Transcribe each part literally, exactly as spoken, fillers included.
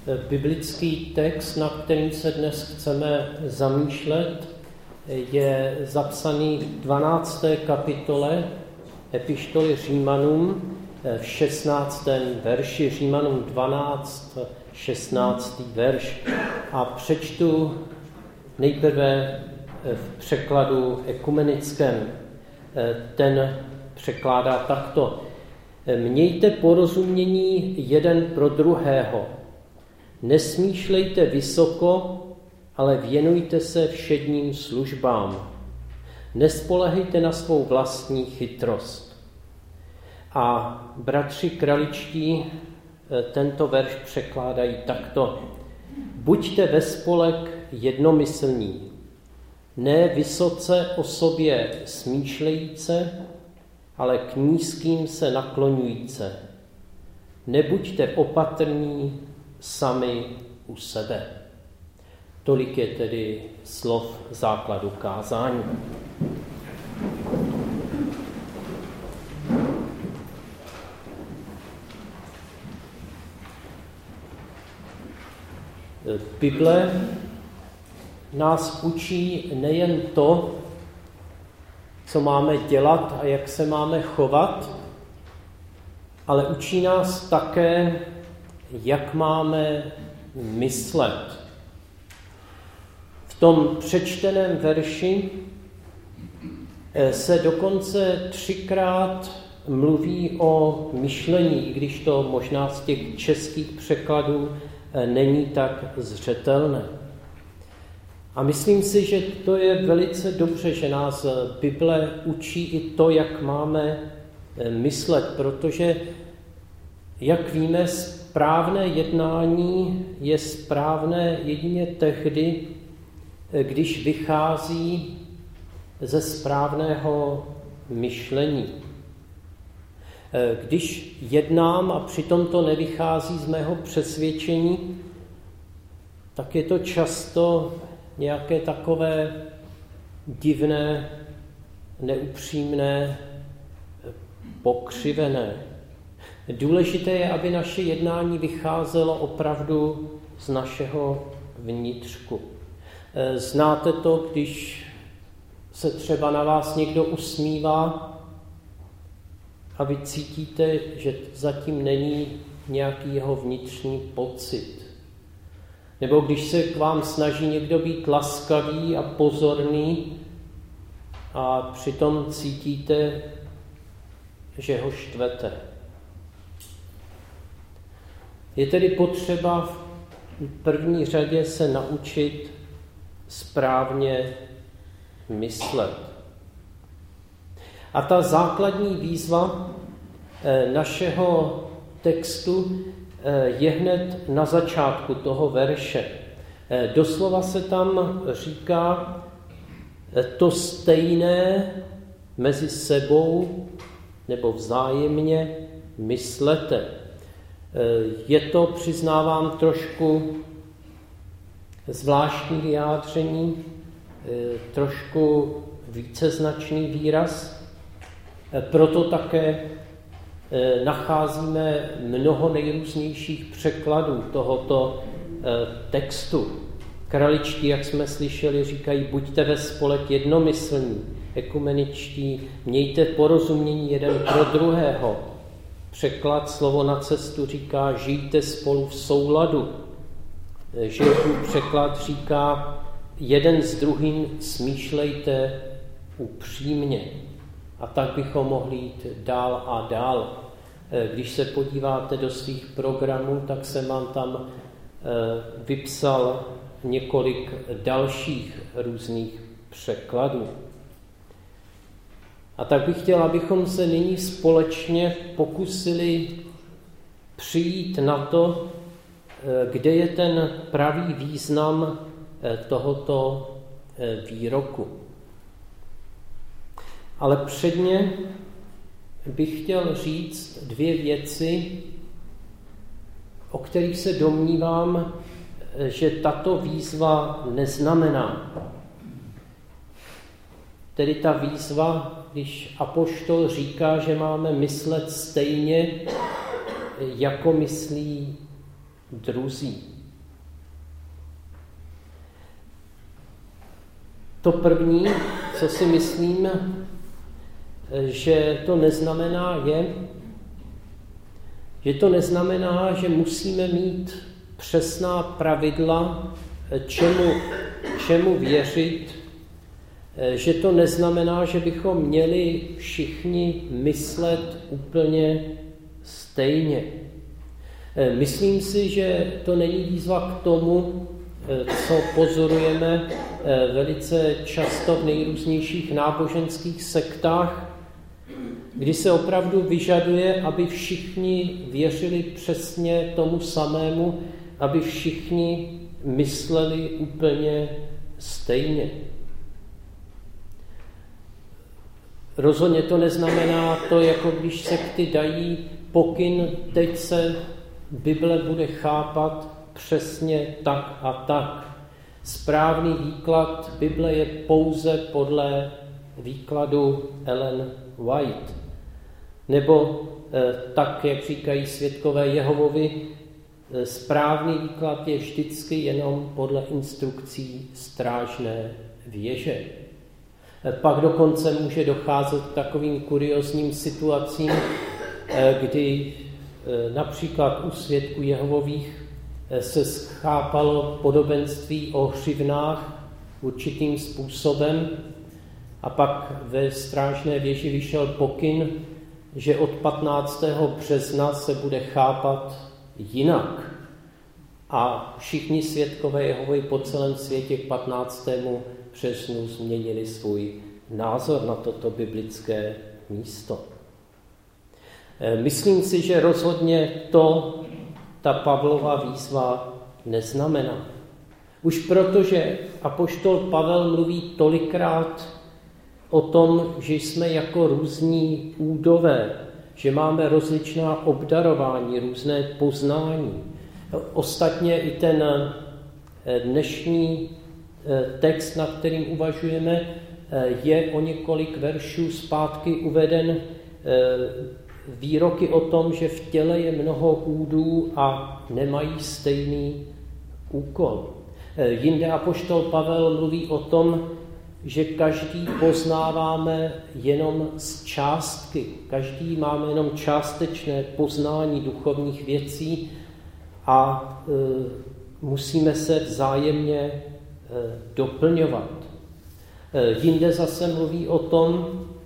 Biblický text, na kterým se dnes chceme zamýšlet, je zapsaný v dvanácté kapitole epištoly Římanům v šestnáctém verši, Římanům dvanáct, šestnáctý verš. A přečtu nejprve v překladu ekumenickém. Ten překládá takto. Mějte porozumění jeden pro druhého. Nesmýšlejte vysoko, ale věnujte se všedním službám. Nespolehejte na svou vlastní chytrost. A bratři kraličtí tento verš překládají takto. Buďte ve spolek jednomyslní, ne vysoce o sobě smýšlejíce, ale k nízkým se nakloňujíce. Nebuďte opatrní sami u sebe. Tolik je tedy slov základu kázání. Bible nás učí nejen to, co máme dělat a jak se máme chovat, ale učí nás také, jak máme myslet. V tom přečteném verši se dokonce třikrát mluví o myšlení, i když to možná z těch českých překladů není tak zřetelné. A myslím si, že to je velice dobře, že nás Bible učí i to, jak máme myslet, protože, jak víme, správné jednání je správné jedině tehdy, když vychází ze správného myšlení. Když jednám a přitom to nevychází z mého přesvědčení, tak je to často nějaké takové divné, neupřímné, pokřivené. Důležité je, aby naše jednání vycházelo opravdu z našeho vnitřku. Znáte to, když se třeba na vás někdo usmívá a vy cítíte, že zatím není nějaký jeho vnitřní pocit. Nebo když se k vám snaží někdo být laskavý a pozorný a přitom cítíte, že ho štvete. Je tedy potřeba v první řadě se naučit správně myslet. A ta základní výzva našeho textu je hned na začátku toho verše. Doslova se tam říká to stejné mezi sebou nebo vzájemně myslete. Je to, přiznávám, trošku zvláštní vyjádření, trošku víceznačný výraz, proto také nacházíme mnoho nejrůznějších překladů tohoto textu. Kraličtí, jak jsme slyšeli, říkají, buďte ve spolek jednomyslní, ekumeničtí, mějte porozumění jeden pro druhého. Překlad Slovo na cestu říká, žijte spolu v souladu. Židův překlad říká, jeden s druhým smýšlejte upřímně. A tak bychom mohli jít dál a dál. Když se podíváte do svých programů, tak jsem vám tam vypsal několik dalších různých překladů. A tak bych chtěl, abychom se nyní společně pokusili přijít na to, kde je ten pravý význam tohoto výroku. Ale předně bych chtěl říct dvě věci, o kterých se domnívám, že tato výzva neznamená. Tedy ta výzva, když apoštol říká, že máme myslet stejně, jako myslí druzí. To první, co si myslím, že to neznamená, je, že to neznamená, že musíme mít přesná pravidla, čemu, čemu věřit, že to neznamená, že bychom měli všichni myslet úplně stejně. Myslím si, že to není výzva k tomu, co pozorujeme velice často v nejrůznějších náboženských sektách, kdy se opravdu vyžaduje, aby všichni věřili přesně tomu samému, aby všichni mysleli úplně stejně. Rozhodně to neznamená to, jako když sekty dají pokyn, teď se Bible bude chápat přesně tak a tak. Správný výklad Bible je pouze podle výkladu Ellen White. Nebo eh, tak, jak říkají svědkové Jehovovi, eh, správný výklad je vždycky jenom podle instrukcí strážné věže. Eh, pak dokonce může docházet k takovým kuriózním situacím, eh, kdy eh, například u svědků Jehovových eh, se schápalo podobenství o hřivnách určitým způsobem a pak ve strážné věži vyšel pokyn, že od patnáctého března se bude chápat jinak. A všichni svědkové Jehovovi po celém světě k patnáctému březnu změnili svůj názor na toto biblické místo. Myslím si, že rozhodně to ta Pavlova výzva neznamená. Už protože apoštol Pavel mluví tolikrát o tom, že jsme jako různí údové, že máme rozličná obdarování, různé poznání. Ostatně i ten dnešní text, nad kterým uvažujeme, je o několik veršů zpátky uveden výroky o tom, že v těle je mnoho údů a nemají stejný úkol. Jinde apoštol Pavel mluví o tom, že každý poznáváme jenom z částky. Každý máme jenom částečné poznání duchovních věcí a e, musíme se vzájemně e, doplňovat. E, jinde zase mluví o tom,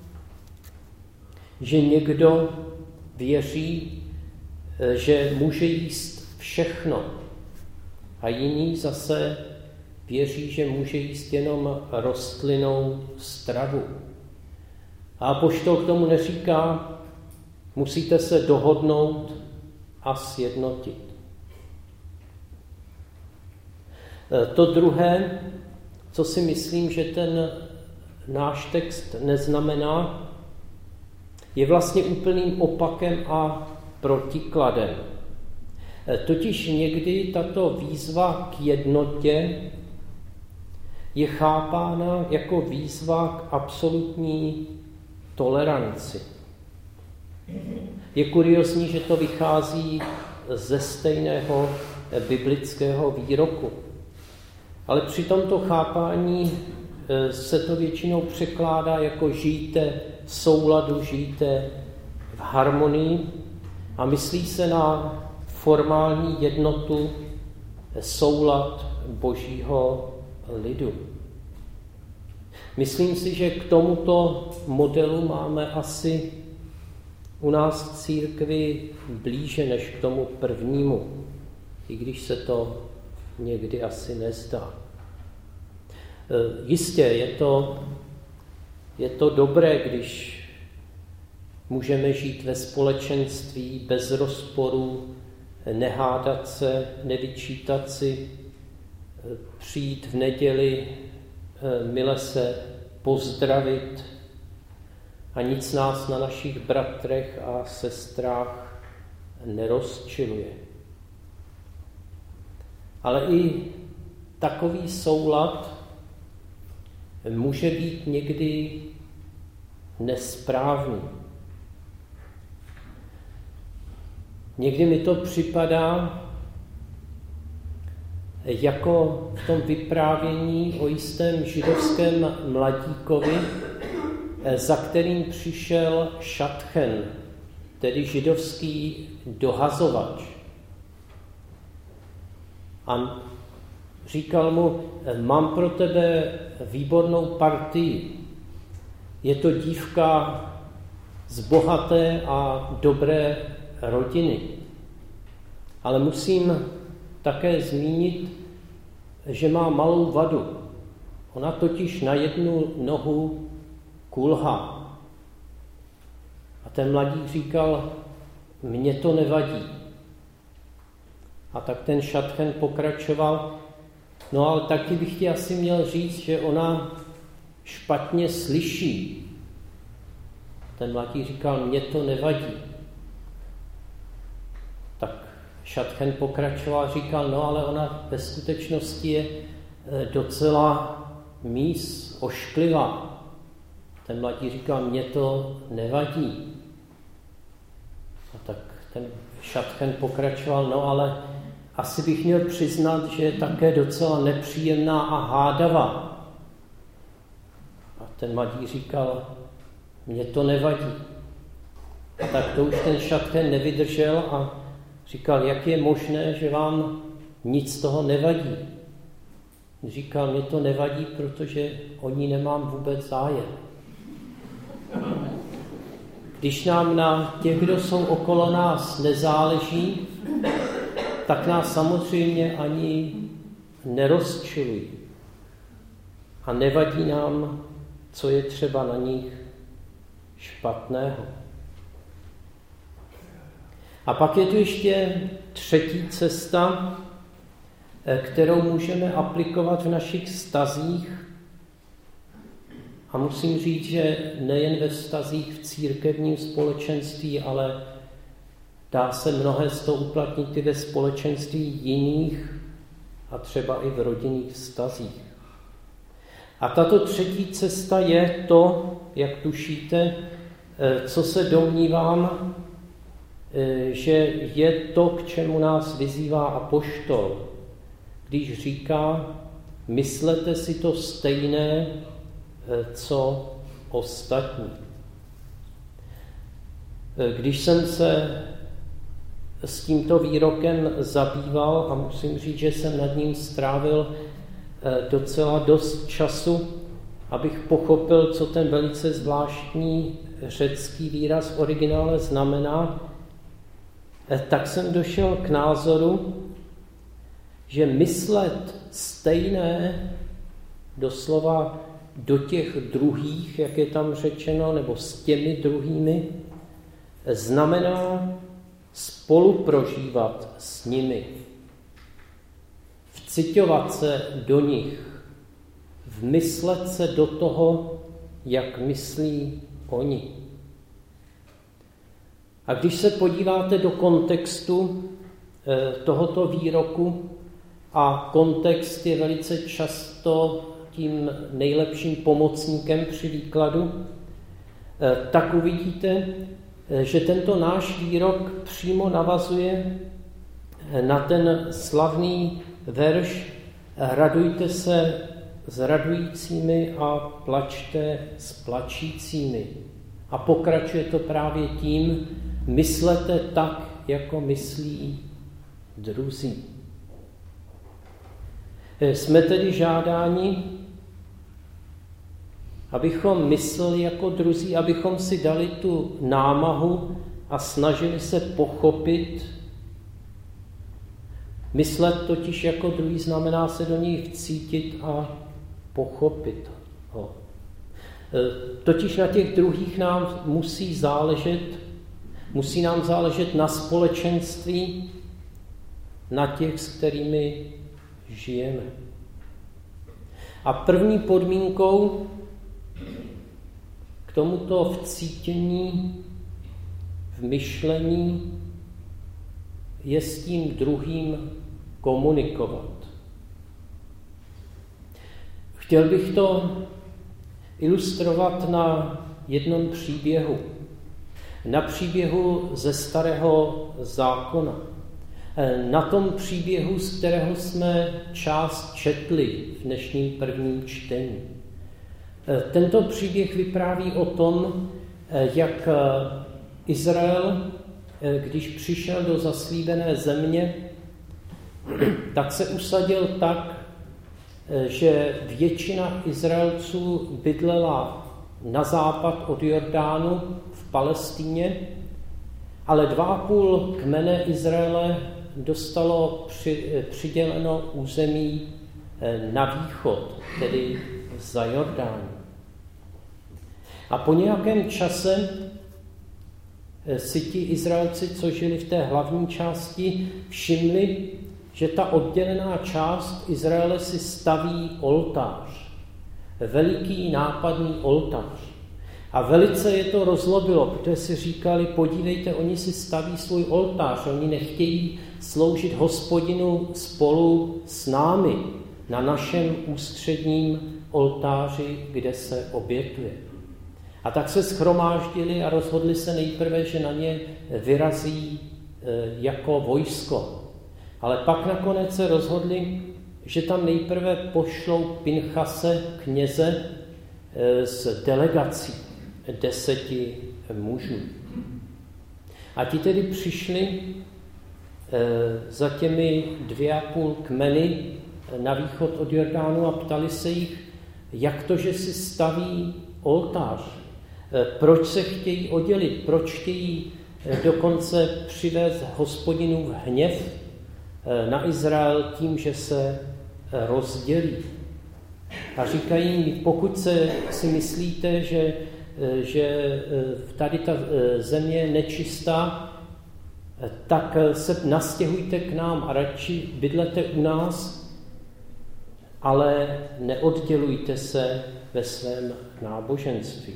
že někdo věří, e, že může jíst všechno a jiný zase věří, že může jíst jenom rostlinnou stravu. A apoštol k tomu neříká, musíte se dohodnout a sjednotit. To druhé, co si myslím, že ten náš text neznamená, je vlastně úplným opakem a protikladem. Totiž někdy tato výzva k jednotě je chápána jako výzva k absolutní toleranci. Je kuriózní, že to vychází ze stejného biblického výroku. Ale při tomto chápání se to většinou překládá jako žijte v souladu, žijte v harmonii a myslí se na formální jednotu, soulad Božího lidu. Myslím si, že k tomuto modelu máme asi u nás v církvi blíže než k tomu prvnímu, i když se to někdy asi nezdá. Jistě je to, je to dobré, když můžeme žít ve společenství bez rozporů, nehádat se, nevyčítat si, přijít v neděli, mile se pozdravit a nic nás na našich bratrech a sestrách nerozčiluje. Ale i takový soulad může být někdy nesprávný. Někdy mi to připadá, jako v tom vyprávění o jistém židovském mladíkovi, za kterým přišel šatchen, tedy židovský dohazovač. A říkal mu, mám pro tebe výbornou partii. Je to dívka z bohaté a dobré rodiny. Ale musím také zmínit, že má malou vadu. Ona totiž na jednu nohu kulhá. A ten mladík říkal, mně to nevadí. A tak ten šatchen pokračoval, no ale taky bych ti asi měl říct, že ona špatně slyší. Ten mladík říkal, mně to nevadí. Tak šatchen pokračoval a říkal, no ale ona ve skutečnosti je docela mís, ošklivá. Ten mladí říkal, mně to nevadí. A tak ten šatchen pokračoval, no ale asi bych měl přiznat, že je také docela nepříjemná a hádavá. A ten mladí říkal, mně to nevadí. A tak to už ten šatchen nevydržel a říkal, jak je možné, že vám nic z toho nevadí. Říkal, mně to nevadí, protože o ní nemám vůbec zájem. Když nám na těch, kdo jsou okolo nás, nezáleží, tak nás samozřejmě ani nerozčilují. A nevadí nám, co je třeba na nich špatného. A pak je tu ještě třetí cesta, kterou můžeme aplikovat v našich vztazích. A musím říct, že nejen ve vztazích v církevním společenství, ale dá se mnohé z toho uplatnit i ve společenství jiných a třeba i v rodinných vztazích. A tato třetí cesta je to, jak tušíte, co se domnívám, že je to, k čemu nás vyzývá apoštol, když říká, myslete si to stejné, co ostatní. Když jsem se s tímto výrokem zabýval a musím říct, že jsem nad ním strávil docela dost času, abych pochopil, co ten velice zvláštní řecký výraz v originále znamená, tak jsem došel k názoru, že myslet stejné doslova do těch druhých, jak je tam řečeno, nebo s těmi druhými, znamená spoluprožívat s nimi, vciťovat se do nich, vmyslet se do toho, jak myslí oni. A když se podíváte do kontextu tohoto výroku, a kontext je velice často tím nejlepším pomocníkem při výkladu, tak uvidíte, že tento náš výrok přímo navazuje na ten slavný verš radujte se s radujícími a plačte s plačícími. A pokračuje to právě tím, myslete tak, jako myslí druzí. Jsme tedy žádáni, abychom mysleli jako druzí, abychom si dali tu námahu a snažili se pochopit. Myslet totiž jako druhý znamená se do nich vcítit a pochopit ho. Totiž na těch druhých nám musí záležet, musí nám záležet na společenství, na těch, s kterými žijeme. A první podmínkou k tomuto vcítění, v myšlení je s tím druhým komunikovat. Chtěl bych to ilustrovat na jednom příběhu. Na příběhu ze Starého zákona. Na tom příběhu, z kterého jsme část četli v dnešním prvním čtení. Tento příběh vypráví o tom, jak Izrael, když přišel do zaslíbené země, tak se usadil tak, že většina Izraelců bydlela na západ od Jordánu v Palestíně, ale dva a půl kmene Izraele dostalo při, přiděleno území na východ, tedy za Jordán. A po nějakém čase si ti Izraelci, co žili v té hlavní části, všimli, že ta oddělená část Izraele si staví oltář. Veliký nápadný oltář. A velice je to rozlobilo, protože si říkali, podívejte, oni si staví svůj oltář, oni nechtějí sloužit Hospodinu spolu s námi na našem ústředním oltáři, kde se obětuje. A tak se shromáždili a rozhodli se nejprve, že na ně vyrazí jako vojsko. Ale pak nakonec se rozhodli, že tam nejprve pošlou Pinchase, kněze, s delegací deseti mužů. A ti tedy přišli za těmi dvě a půl kmeny na východ od Jordánu a ptali se jich, jak to, že si staví oltář, proč se chtějí oddělit, proč chtějí dokonce přivést Hospodinův hněv na Izrael tím, že se rozdělí. A říkají jim, pokud se si myslíte, že, že tady ta země je nečistá, tak se nastěhujte k nám a radši bydlete u nás, ale neoddělujte se ve svém náboženství.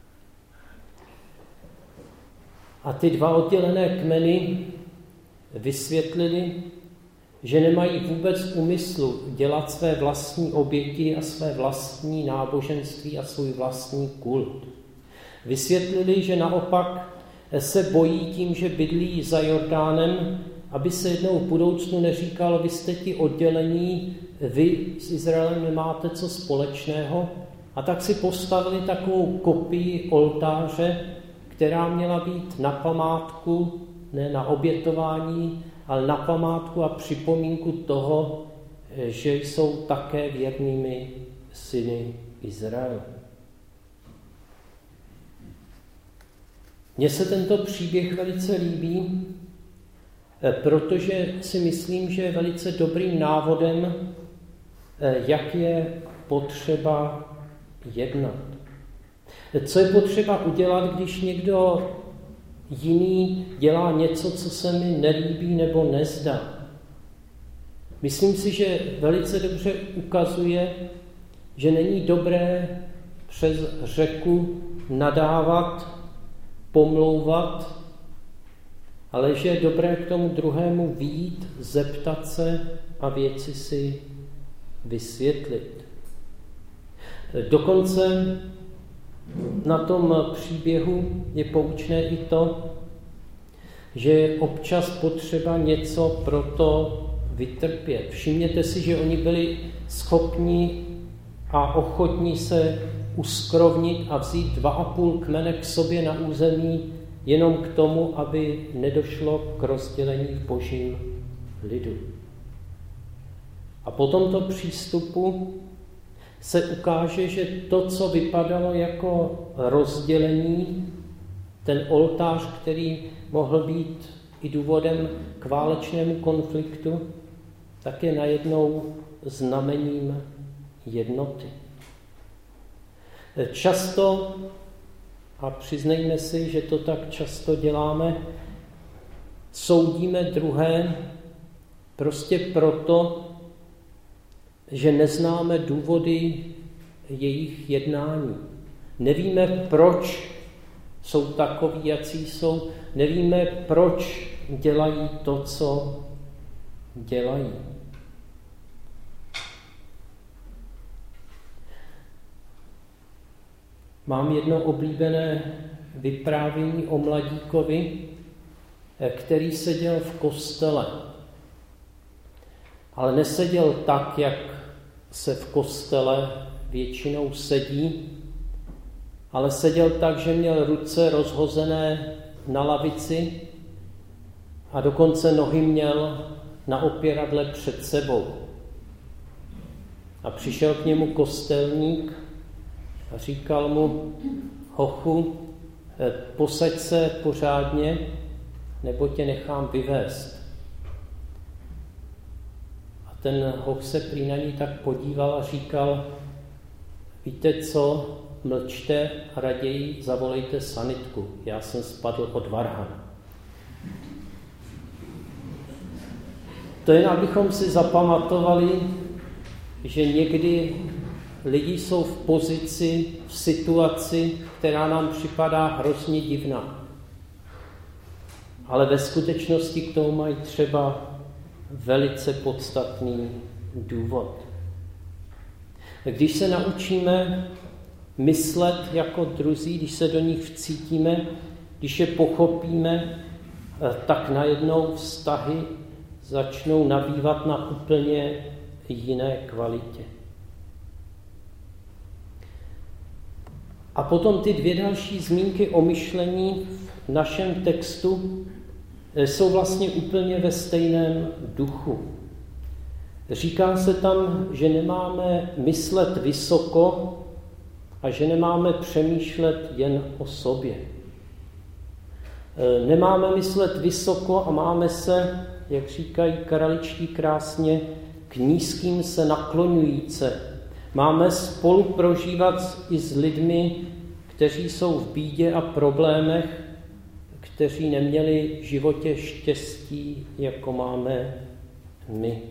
A ty dva oddělené kmeny vysvětlili, že nemají vůbec úmyslu dělat své vlastní oběti a své vlastní náboženství a svůj vlastní kult. Vysvětlili, že naopak se bojí tím, že bydlí za Jordánem, aby se jednou v budoucnu neříkalo, vy jste ti oddělení, vy s Izraelem nemáte co společného. A tak si postavili takovou kopii oltáře, která měla být na památku, ne na obětování, ale na památku a připomínku toho, že jsou také věrnými syny Izraele. Mně se tento příběh velice líbí, protože si myslím, že je velice dobrým návodem, jak je potřeba jednat. Co je potřeba udělat, když někdo jiný dělá něco, co se mi nelíbí nebo nezdá. Myslím si, že velice dobře ukazuje, že není dobré přes řeku nadávat, pomlouvat, ale že je dobré k tomu druhému vyjít, zeptat se a věci si vysvětlit. Dokonce na tom příběhu je poučné i to, že je občas potřeba něco pro to vytrpět. Všimněte si, že oni byli schopni a ochotní se uskrovnit a vzít dva a půl kmene k sobě na území jenom k tomu, aby nedošlo k rozdělení v božím lidu. A po tomto přístupu se ukáže, že to, co vypadalo jako rozdělení, ten oltář, který mohl být i důvodem k válečnému konfliktu, tak je najednou znamením jednoty. Často, a přiznejme si, že to tak často děláme, soudíme druhé prostě proto, že neznáme důvody jejich jednání. Nevíme, proč jsou takoví, jací jsou. Nevíme, proč dělají to, co dělají. Mám jedno oblíbené vyprávění o mladíkovi, který seděl v kostele ale neseděl tak, jak se v kostele většinou sedí, ale seděl tak, že měl ruce rozhozené na lavici a dokonce nohy měl na opěradle před sebou. A přišel k němu kostelník a říkal mu: hochu, posaď se pořádně, nebo tě nechám vyvést. A ten hoch se prý na ní tak podíval a říkal: víte co, mlčte a raději zavolejte sanitku, já jsem spadl od varhana. To jen abychom si zapamatovali, že někdy lidi jsou v pozici, v situaci, která nám připadá hrozně divná. Ale ve skutečnosti k tomu mají třeba velice podstatný důvod. Když se naučíme myslet jako druzí, když se do nich vcítíme, když je pochopíme, tak najednou vztahy začnou nabývat na úplně jiné kvalitě. A potom ty dvě další zmínky o myšlení v našem textu jsou vlastně úplně ve stejném duchu. Říká se tam, že nemáme myslet vysoko a že nemáme přemýšlet jen o sobě. Nemáme myslet vysoko a máme se, jak říkají Karaličtí krásně, k nízkým se nakloňujíce. Máme spolu prožívat i s lidmi, kteří jsou v bídě a problémech, kteří neměli v životě štěstí, jako máme my.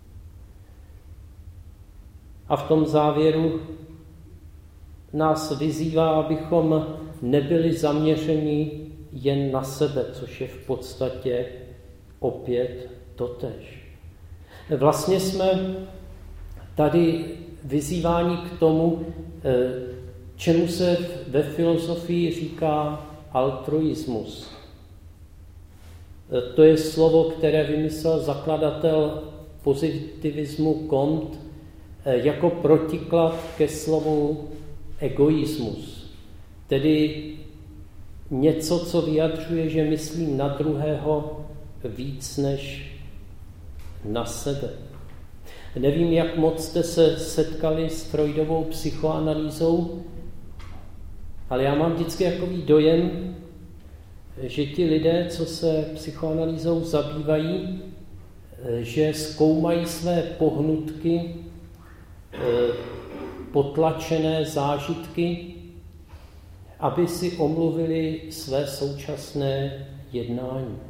A v tom závěru nás vyzývá, abychom nebyli zaměřeni jen na sebe, což je v podstatě opět totéž. Vlastně jsme tady vyzýváni k tomu, čemu se ve filozofii říká altruismus. To je slovo, které vymyslel zakladatel pozitivismu Comte jako protiklad ke slovu egoismus. Tedy něco, co vyjadřuje, že myslím na druhého víc než na sebe. Nevím, jak moc jste se setkali s Freudovou psychoanalýzou, ale já mám vždycky takový dojem, že ti lidé, co se psychoanalýzou zabývají, že zkoumají své pohnutky, potlačené zážitky, aby si omluvili své současné jednání.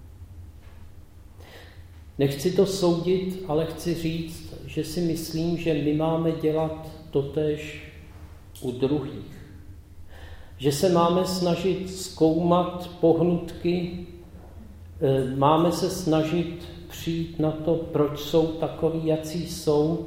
Nechci to soudit, ale chci říct, že si myslím, že my máme dělat totéž u druhých. Že se máme snažit zkoumat pohnutky, máme se snažit přijít na to, proč jsou takoví, jací jsou,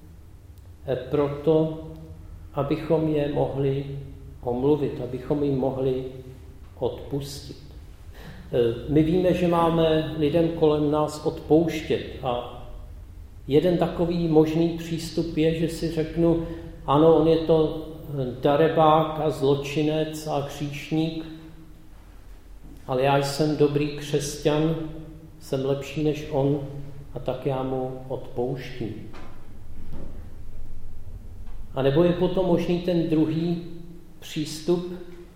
proto, abychom je mohli omluvit, abychom jim mohli odpustit. My víme, že máme lidem kolem nás odpouštět a jeden takový možný přístup je, že si řeknu, ano, on je to darebák a zločinec a hříšník, ale já jsem dobrý křesťan, jsem lepší než on a tak já mu odpouštím. A nebo je potom možný ten druhý přístup,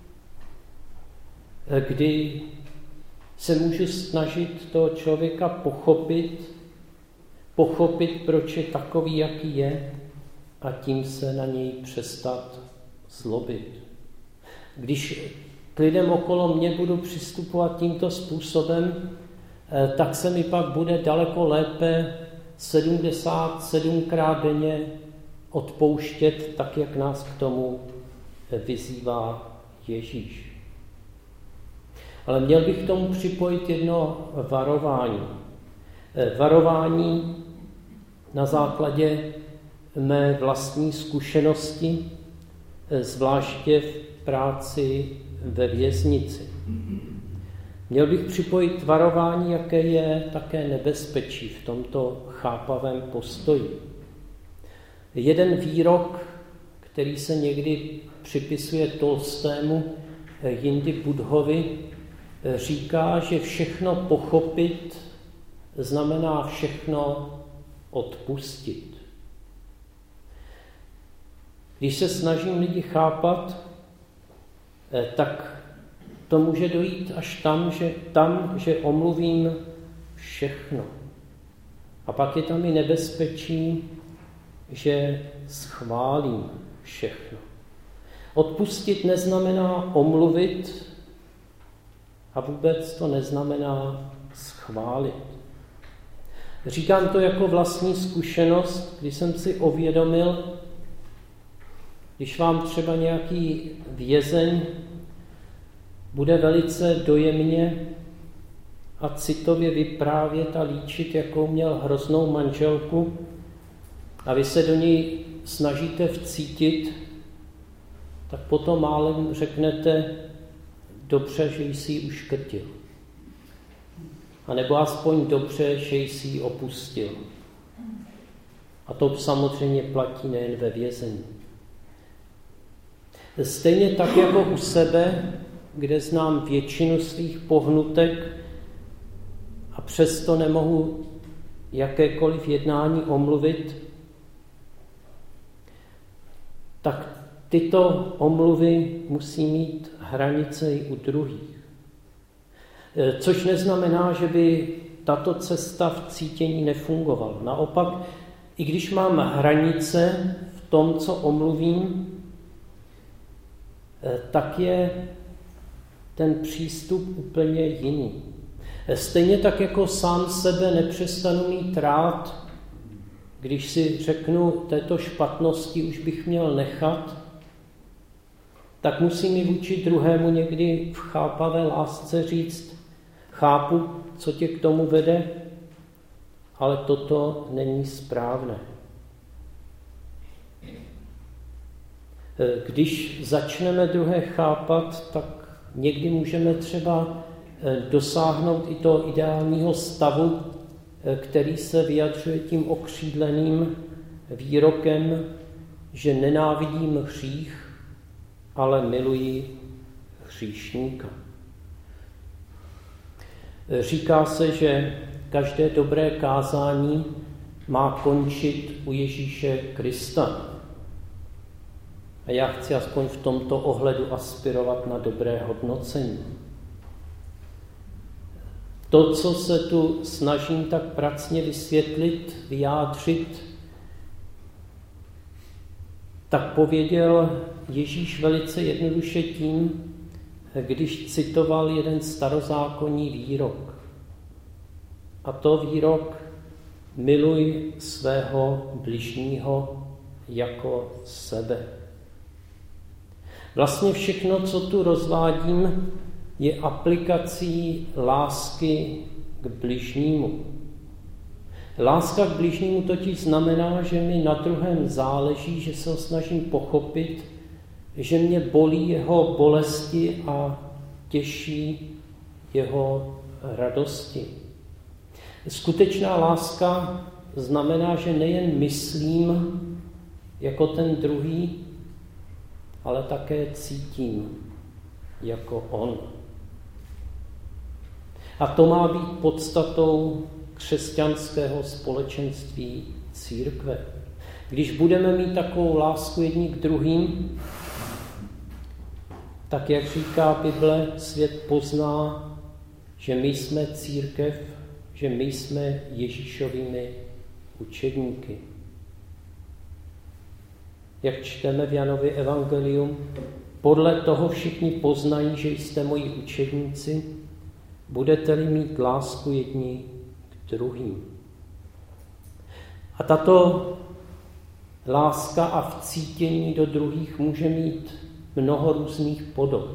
kdy se můžu snažit toho člověka pochopit, pochopit, proč je takový, jaký je, a tím se na něj přestat zlobit. Když k lidem okolo mě budu přistupovat tímto způsobem, tak se mi pak bude daleko lépe sedmdesát sedmkrát denně odpouštět, tak jak nás k tomu vyzývá Ježíš. Ale měl bych k tomu připojit jedno varování. Varování na základě mé vlastní zkušenosti, zvláště v práci ve věznici. Měl bych připojit varování, jaké je také nebezpečí v tomto chápavém postoji. Jeden výrok, který se někdy připisuje Tolstému, jindy Budhovi, říká, že všechno pochopit znamená všechno odpustit. Když se snažím lidi chápat, tak to může dojít až tam, že, tam, že omluvím všechno. A pak je tam i nebezpečí, že schválím všechno. Odpustit neznamená omluvit a vůbec to neznamená schválit. Říkám to jako vlastní zkušenost, když jsem si uvědomil, když vám třeba nějaký vězeň bude velice dojemně a citově vyprávět a líčit, jakou měl hroznou manželku, a vy se do něj snažíte vcítit, tak potom málem řeknete, dobře, že jsi ji uškrtil. A nebo aspoň dobře, že jsi ji opustil. A to samozřejmě platí nejen ve vězení. Stejně tak jako u sebe, kde znám většinu svých pohnutek a přesto nemohu jakékoliv jednání omluvit, tak tyto omluvy musí mít hranice i u druhých. Což neznamená, že by tato cesta v cítění nefungovala. Naopak, i když mám hranice v tom, co omluvím, tak je ten přístup úplně jiný. Stejně tak, jako sám sebe nepřestanu mít rád, když si řeknu, této špatnosti už bych měl nechat, tak musím i vůči druhému někdy v chápavé lásce říct, chápu, co tě k tomu vede, ale toto není správné. Když začneme druhé chápat, tak někdy můžeme třeba dosáhnout i toho ideálního stavu, který se vyjadřuje tím okřídleným výrokem, že nenávidím hřích, ale miluji hříšníka. Říká se, že každé dobré kázání má končit u Ježíše Krista. A já chci aspoň v tomto ohledu aspirovat na dobré hodnocení. To, co se tu snažím tak pracně vysvětlit, vyjádřit, tak pověděl Ježíš velice jednoduše tím, když citoval jeden starozákonní výrok. A to výrok miluj svého bližního jako sebe. Vlastně všechno, co tu rozvádím, je aplikací lásky k bližnímu. Láska k bližnímu totiž znamená, že mi na druhém záleží, že se ho snažím pochopit, že mě bolí jeho bolesti a těší jeho radosti. Skutečná láska znamená, že nejen myslím jako ten druhý, ale také cítím jako on. A to má být podstatou křesťanského společenství církve. Když budeme mít takovou lásku jedni k druhým, tak jak říká Bible, svět pozná, že my jsme církev, že my jsme Ježíšovými učedníky. Jak čteme v Janově evangelium, podle toho všichni poznají, že jste moji učedníci, budete-li mít lásku jedni k druhým. A tato láska a vcítění do druhých může mít mnoho různých podob.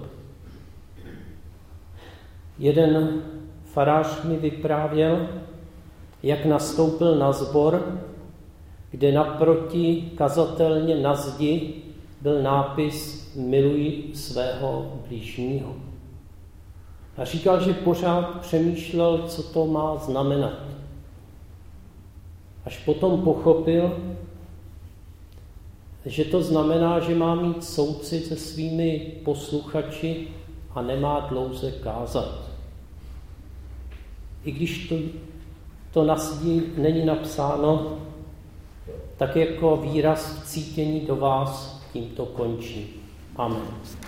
Jeden farář mi vyprávěl, jak nastoupil na sbor, kde naproti kazatelně na zdi byl nápis miluj svého bližního. A říkal, že pořád přemýšlel, co to má znamenat. Až potom pochopil, že to znamená, že má mít soucit se svými posluchači a nemá dlouze kázat. I když to, to na zdi není napsáno, tak jako výraz vcítění do vás tímto končí. Amen.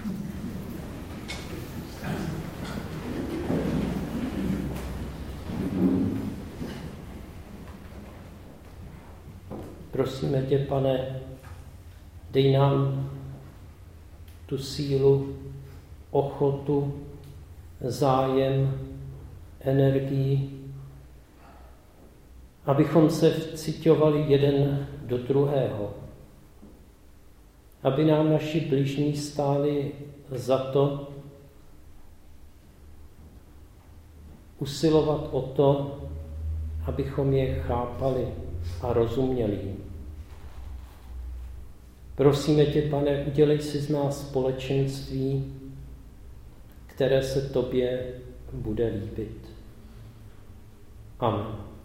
Prosíme tě, Pane, dej nám tu sílu, ochotu, zájem, energii, abychom se vciťovali jeden do druhého, aby nám naši bližní stáli za to, usilovat o to, abychom je chápali a rozuměli. Prosíme tě, Pane, udělej si z nás společenství, které se tobě bude líbit. Amen.